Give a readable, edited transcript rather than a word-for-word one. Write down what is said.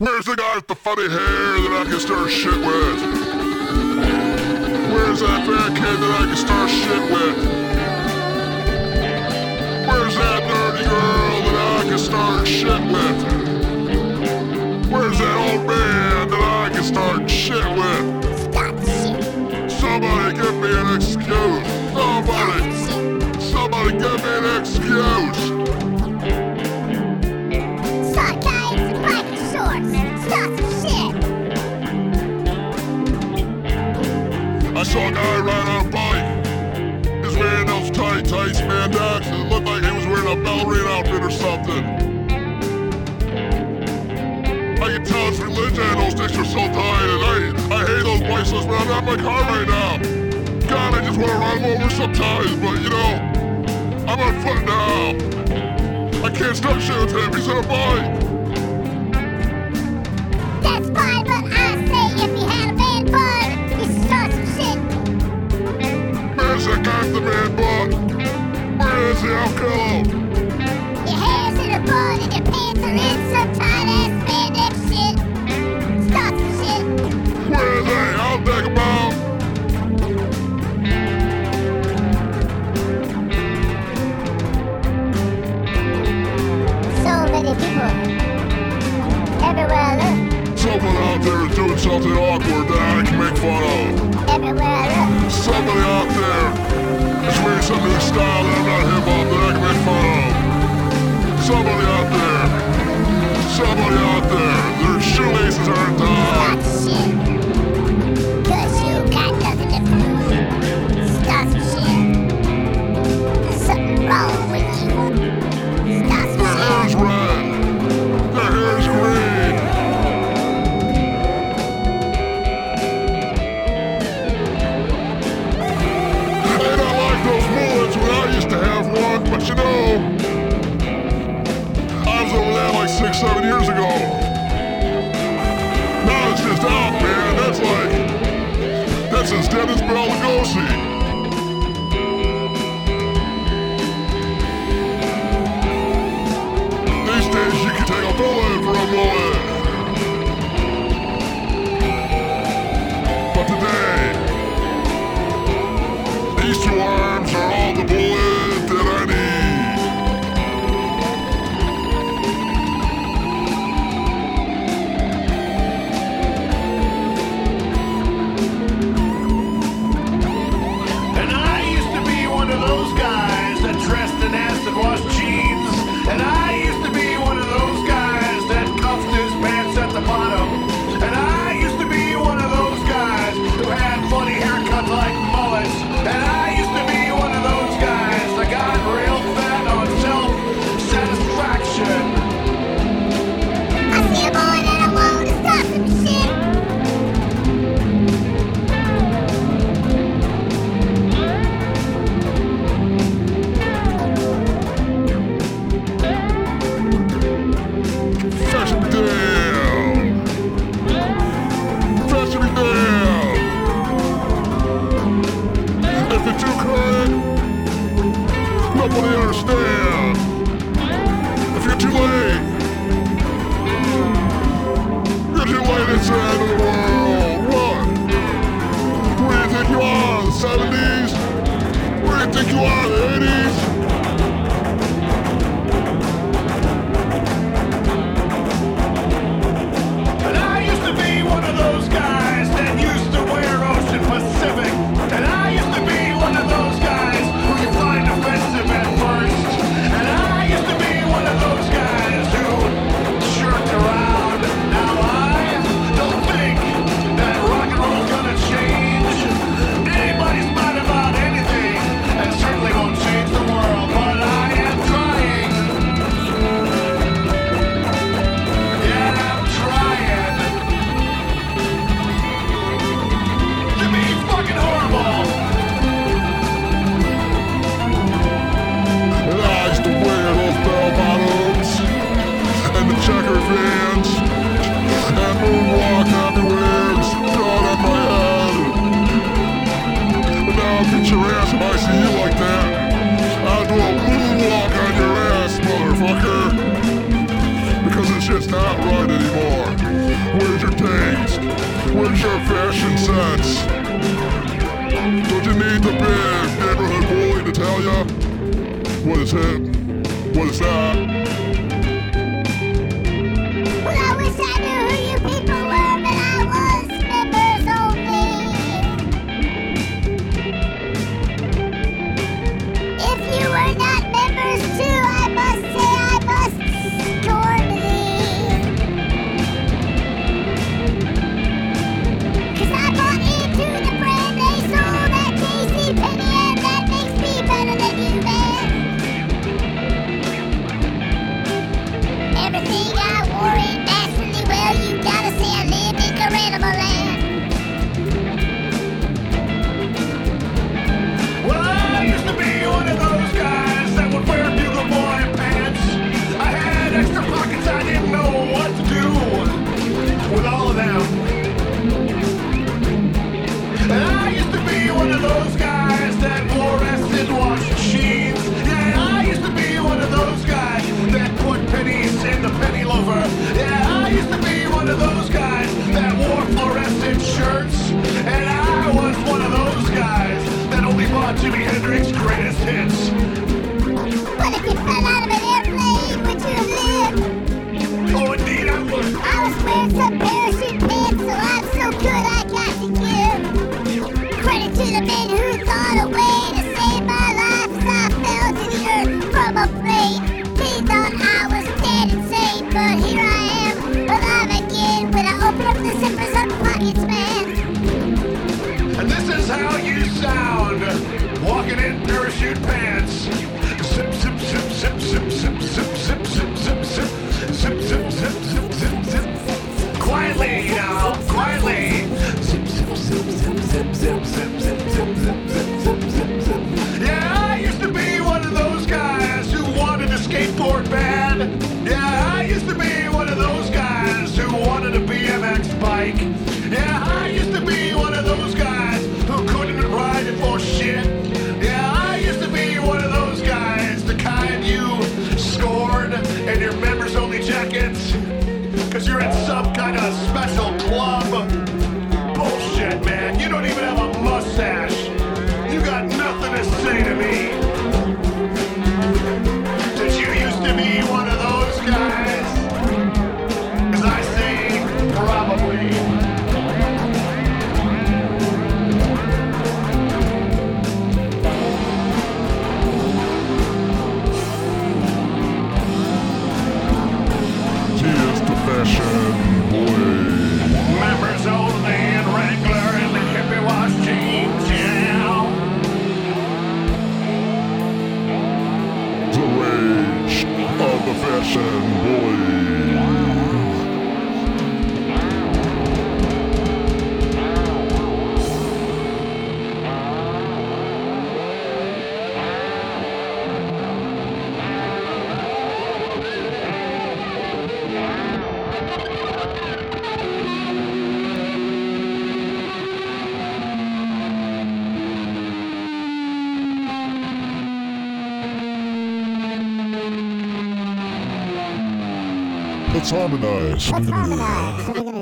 Where's the guy with the funny hair that I can start shit with? Where's that fat kid that I can start shit with? Where's that nerdy girl that I can start shit with? Where's that old man that I can start shit with? Somebody give me an excuse. Somebody give me an excuse. Suck guys in black shorts. Start some shit. I saw a guy ride on a bike. He's wearing those tight spandex. It looked like he was wearing a ballerina outfit or something. I can tell it's religion. Those dicks are so tight, and I hate those bracelets, but I'm not in my car right now. God, I just want to run him over sometimes, but you know, I'm on foot now. I can't start shit with him. He's on a bike. That's fine, but I say if he had a man bun, he should start some shit. Where's that guy with the man bun? Where is he? I'll kill him. Your hair's in a bun and your pants are in some tight-ass spandex shit. Start some shit. Where is he? I'll take him out. So many people. Everywhere I look. Someone out there is doing something awkward that I can make fun of. Everywhere I look. Somebody out there is wearing some new style that I'm not hip hop that I can make fun of. Somebody out there. Somebody out there. Their shoelaces aren't tied. Start some shit. Cause you got nothing to prove. Start some shit. There's something wrong with you. Start some Their hair is shit. red. Their hair is green. And I like those mullets when I used to have one, but you know, I was over that like 6-7 years ago. Now it's just out, man. That's as dead as Bela Lugosi. These days you can take a bullet for a mullet. But today, these two arms are all the bullet that I need. tell ya what is hip, what is that. Well, I wish I knew who you people were, but I was members only. If you were not members too, I must say I must scorn thee. 'Cause I bought into the brand they sold at JCPenney, and that makes me better than you, man. Everything I wore ain't naturally well, you gotta say I live in Garanimal land. Well, I used to be one of those guys that would wear bugle boy pants. I had extra pockets, I didn't know what to do with all of them. And I used to be one of those guys that wore acid wash machines. Yeah, I used to be one of those guys that put pennies in the penny loafer. Yeah, I used to be one of those guys that wore fluorescent shirts. And I was one of those guys that only bought Jimi Hendrix's greatest hits. What if you fell out of an airplane? Would you have lived? Oh, indeed I would. I was wearing some parachute pants, so I'm so good I got to give credit to the men who thought a way to save my life as I fell to the earth from a plane. They thought I was dead insane, but here I am, alive again when I open up the zippers of pockets, man. And this is how you sound, walking in parachute pants. Zip, zip, zip, zip, zip, zip, zip, zip, zip, zip, zip, zip, zip, zip, zip, zip, zip. Quietly now, quietly. Zip, zip, zip, zip, zip, zip, zip, zip, zip, zip, zip, zip, zip. Yeah, I used to be one of those guys who wanted to skateboard bad. Yeah, I used to be one of those guys who wanted a BMX bike. Yeah, I used to be one of those guys who couldn't ride it for shit. Yeah, I used to be one of those guys, the kind you scored in your members-only jackets, 'cause you're in some kind of special club. Bullshit, man. You don't even have a mustache. You got nothing to say to me. Did you used to be one of those guys? 'Cause I say probably. Here's the fashion boy. Members only and Wrangler and the hippie wash jeans, yeah. The rage of the fashion boy. Let's harmonize. Let's harmonize. What are we gonna